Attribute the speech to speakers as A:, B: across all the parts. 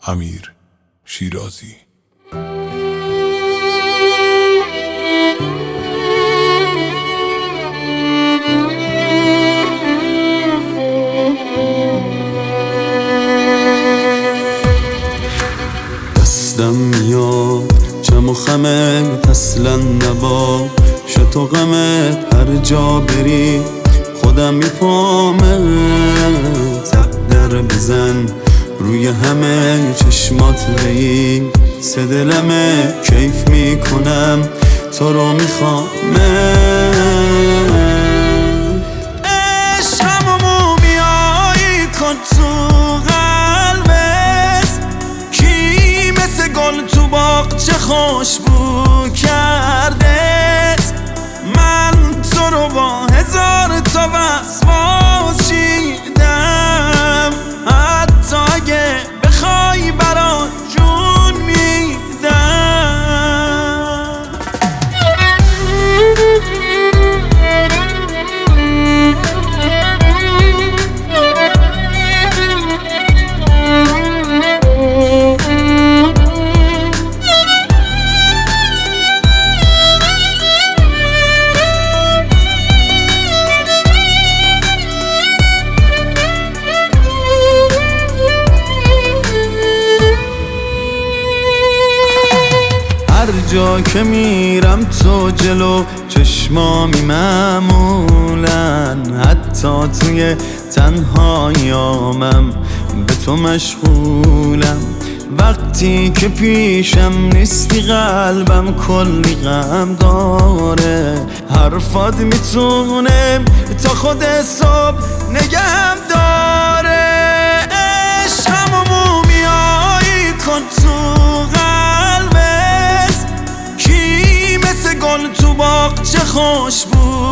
A: امیر شیرازی.
B: دستم میاد چم و خمت اصلا نباشه تو غمت، هر جا بری خودم میپامت. در بزن روی همه چشمات رئی، سه دلمه کیف میکنم تو رو میخوامت. عشقمو میایی کن تو قلبت، کی مثل گل تو باغ چه خوشبو کردت. من تو رو با هزار تا وسواس چیدم، حتی اگه بخوای برات جون میدم. هر جا که میرم تو جلو چشمامی معمولن، حتی توی تنهاییامم به تو مشغولم. وقتی که پیشم نیستی قلبم کلی غم داره، حرفات میتونه تا خود صبح نگهم داره. عشقمو میایی کن تو گل تو باغ چه خوشبو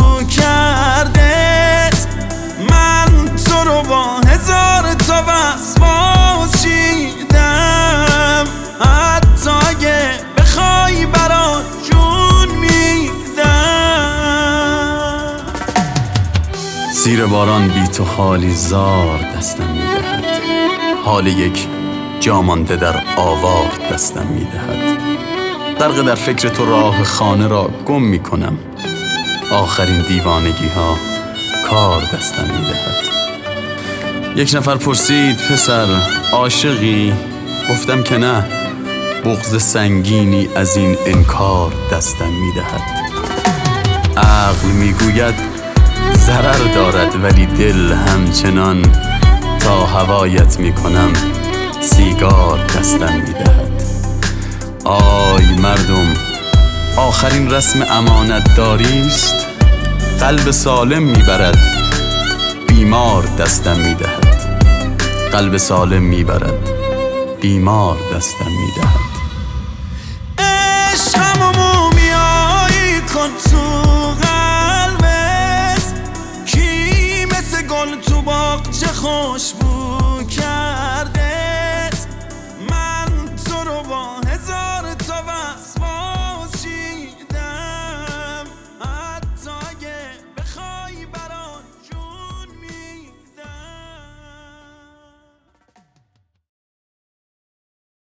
B: کردت. من تو رو با هزار تا وسواس چیدم، حتی اگه بخوای برات جون میدم. زیر باران بی تو حالی زار دستم میدهد، حال یک جامانده در آوار دستم میدهد. غرق در فکر تو راه خانه را گم می کنم، آخرین دیوانگی ها کار دستم می دهد. یک نفر پرسید پسر عاشقی؟ گفتم که نه، بغض سنگینی از این انکار دستم می دهد. عقل می گوید ضرر دارد، ولی دل همچنان تا هوایت می کنم سیگار دستم می دهد. آی مردم، آخرین رسم امانت داریست، قلب سالم میبرد بیمار دستم میدهد. قلب سالم میبرد بیمار دستم میدهد.
C: عشقمو میایی کن تو قلبت، کی مثل گل تو باغ چه خوشبو